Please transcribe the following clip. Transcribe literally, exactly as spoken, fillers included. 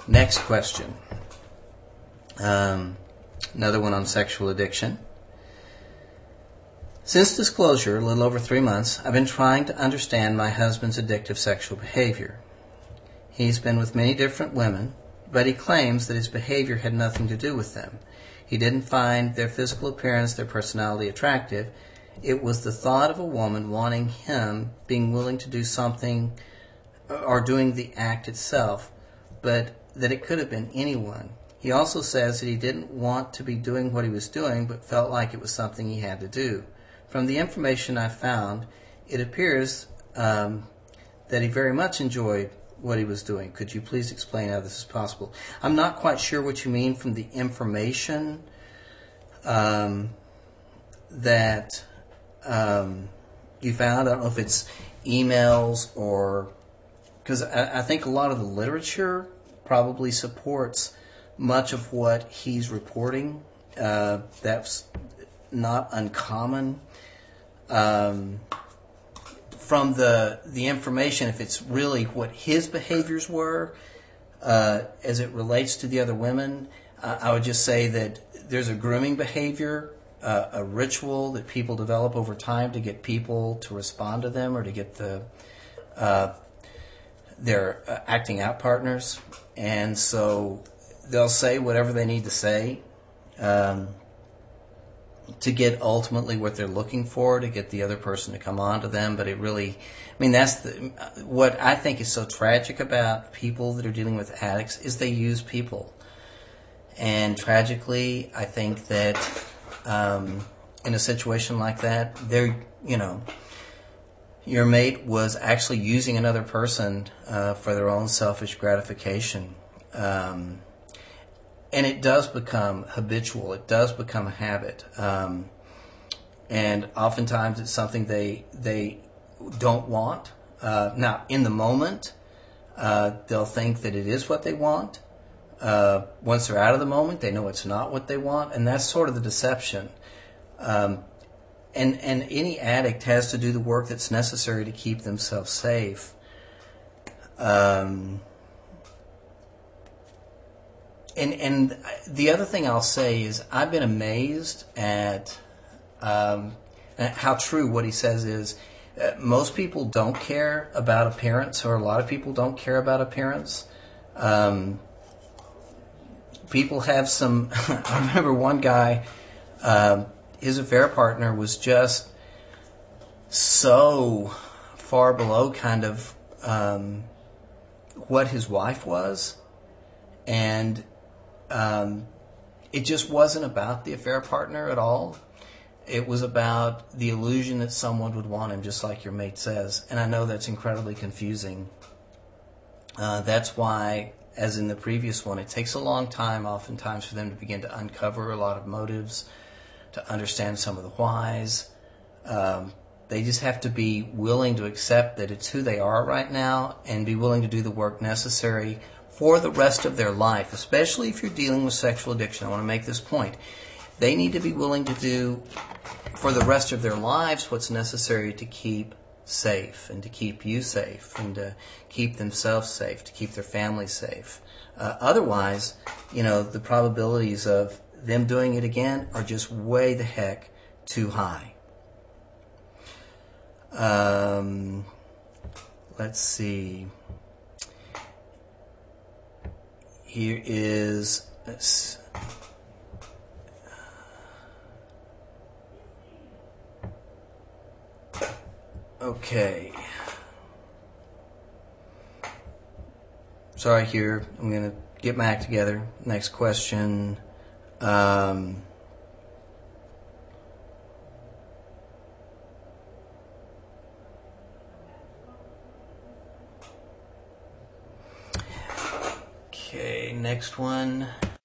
Next question. Um, another one on sexual addiction. Since disclosure, a little over three months, I've been trying to understand my husband's addictive sexual behavior. He's been with many different women, but he claims that his behavior had nothing to do with them. He didn't find their physical appearance, their personality attractive. It was the thought of a woman wanting him, being willing to do something or doing the act itself, but that it could have been anyone. He also says that he didn't want to be doing what he was doing, but felt like it was something he had to do. From the information I found, it appears um, that he very much enjoyed what he was doing. Could you please explain how this is possible? I'm not quite sure what you mean from the information um, that um, you found. I don't know if it's emails or... Because I, I think a lot of the literature probably supports much of what he's reporting. Uh, that's not uncommon. Um, from the the information, if it's really what his behaviors were uh, as it relates to the other women, uh, I would just say that there's a grooming behavior, uh, a ritual that people develop over time to get people to respond to them or to get the uh, their uh, acting out partners. And so they'll say whatever they need to say um, to get ultimately what they're looking for, to get the other person to come on to them. But it really, I mean, that's the, what I think is so tragic about people that are dealing with addicts is they use people. And tragically, I think that um, in a situation like that, they're, you know, your mate was actually using another person uh, for their own selfish gratification. Um, and it does become habitual. It does become a habit. Um, and oftentimes it's something they they don't want. Uh, now, in the moment, uh, they'll think that it is what they want. Uh, once they're out of the moment, they know it's not what they want. And that's sort of the deception. Um, And and any addict has to do the work that's necessary to keep themselves safe. Um, and and the other thing I'll say is I've been amazed at um, how true what he says is. Uh, most people don't care about appearance, or a lot of people don't care about appearance. Um, people have some. I remember one guy. Um, His affair partner was just so far below kind of um, what his wife was. And um, it just wasn't about the affair partner at all. It was about the illusion that someone would want him, just like your mate says. And I know that's incredibly confusing. Uh, that's why, as in the previous one, it takes a long time oftentimes for them to begin to uncover a lot of motives, to understand some of the whys. Um, they just have to be willing to accept that it's who they are right now and be willing to do the work necessary for the rest of their life, especially if you're dealing with sexual addiction. I want to make this point. They need to be willing to do for the rest of their lives what's necessary to keep safe and to keep you safe and to keep themselves safe, to keep their family safe. Uh, otherwise, you know, the probabilities of them doing it again are just way the heck too high. Um, let's see. Here is... Okay. Sorry here. I'm going to get my act together. Next question. Um, okay, next one.